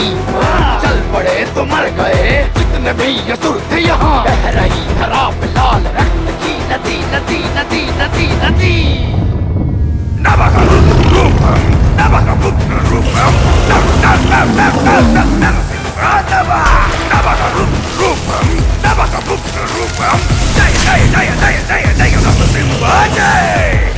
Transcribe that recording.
पानी। चल पड़े तो मर गए जितने भी असुर थे यहाँ। बह रही धरा पे लाल रक्त की नदी नदी नदी नदी नदी। नरसिंह